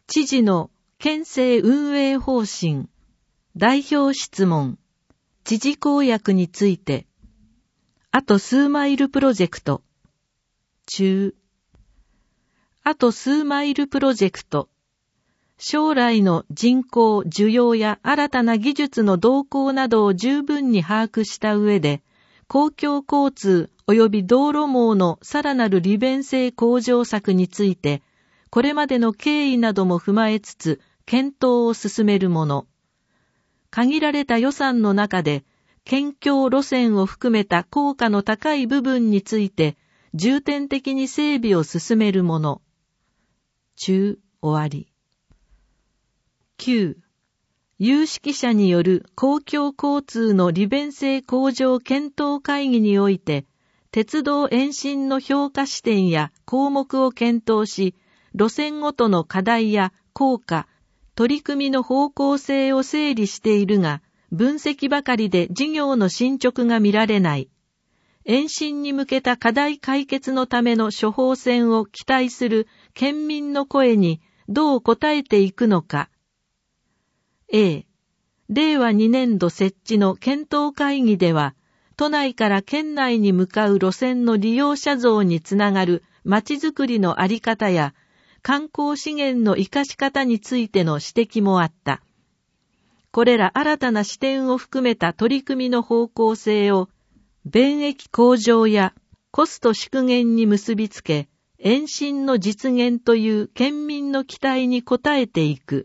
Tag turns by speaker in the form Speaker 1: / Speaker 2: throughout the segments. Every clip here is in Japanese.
Speaker 1: 知事の県政運営方針、代表質問、知事公約について、あと数マイルプロジェクト、中、あと数マイルプロジェクト、将来の人口、需要や新たな技術の動向などを十分に把握した上で、公共交通及び道路網のさらなる利便性向上策について、これまでの経緯なども踏まえつつ、検討を進めるもの。限られた予算の中で、県境路線を含めた効果の高い部分について、重点的に整備を進めるもの。中、終わり。9. 有識者による公共交通の利便性向上検討会議において、鉄道延伸の評価視点や項目を検討し、路線ごとの課題や効果、取り組みの方向性を整理しているが、分析ばかりで事業の進捗が見られない。延伸に向けた課題解決のための処方箋を期待する県民の声にどう応えていくのか。A、令和2年度設置の検討会議では、都内から県内に向かう路線の利用者増につながるまちづくりのあり方や、観光資源の生かし方についての指摘もあった。これら新たな視点を含めた取り組みの方向性を、便益向上やコスト縮減に結びつけ、延伸の実現という県民の期待に応えていく。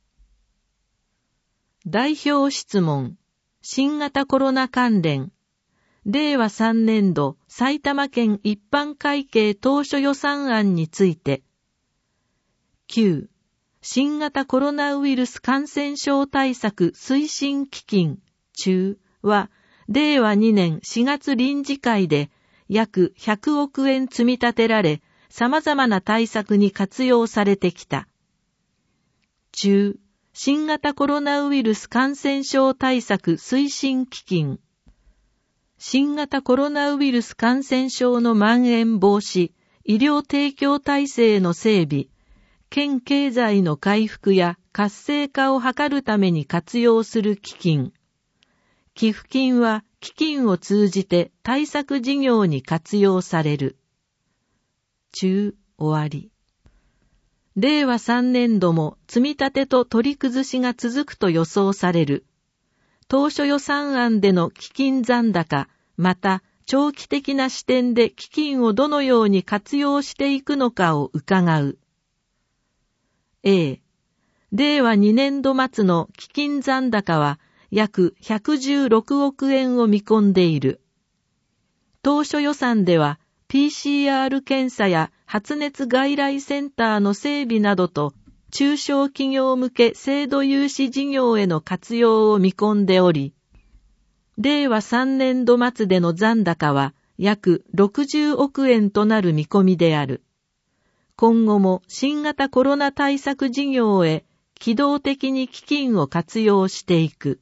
Speaker 1: 代表質問、新型コロナ関連、令和3年度埼玉県一般会計当初予算案について、9. 新型コロナウイルス感染症対策推進基金中は、令和2年4月臨時会で約100億円積み立てられ、様々な対策に活用されてきた。中、新型コロナウイルス感染症対策推進基金。新型コロナウイルス感染症の蔓延防止、医療提供体制の整備、県経済の回復や活性化を図るために活用する基金。寄付金は基金を通じて対策事業に活用される。中、終わり。令和3年度も積み立てと取り崩しが続くと予想される。当初予算案での基金残高、また長期的な視点で基金をどのように活用していくのかを伺う。A、令和2年度末の基金残高は約116億円を見込んでいる。当初予算では PCR 検査や発熱外来センターの整備などと中小企業向け制度融資事業への活用を見込んでおり、令和3年度末での残高は約60億円となる見込みである。今後も新型コロナ対策事業へ機動的に基金を活用していく。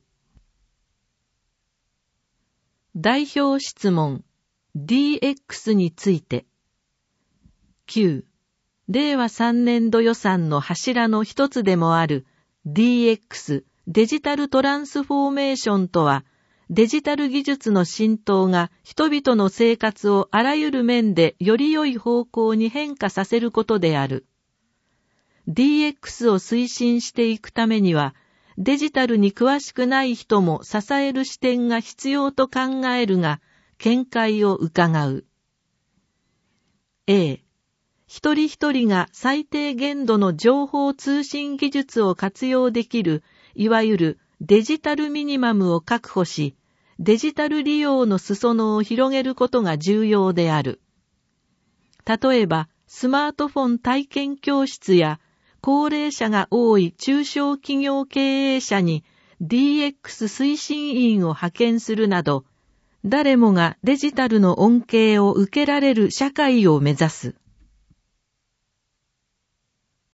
Speaker 1: 代表質問 DX について。9. 令和3年度予算の柱の一つでもある DX デジタルトランスフォーメーションとは、デジタル技術の浸透が人々の生活をあらゆる面でより良い方向に変化させることである。DX を推進していくためには、デジタルに詳しくない人も支える視点が必要と考えるが、見解を伺う。A、一人一人が最低限度の情報通信技術を活用できる、いわゆるデジタルミニマムを確保し、デジタル利用の裾野を広げることが重要である。例えば、スマートフォン体験教室や、高齢者が多い中小企業経営者に DX 推進員を派遣するなど、誰もがデジタルの恩恵を受けられる社会を目指す。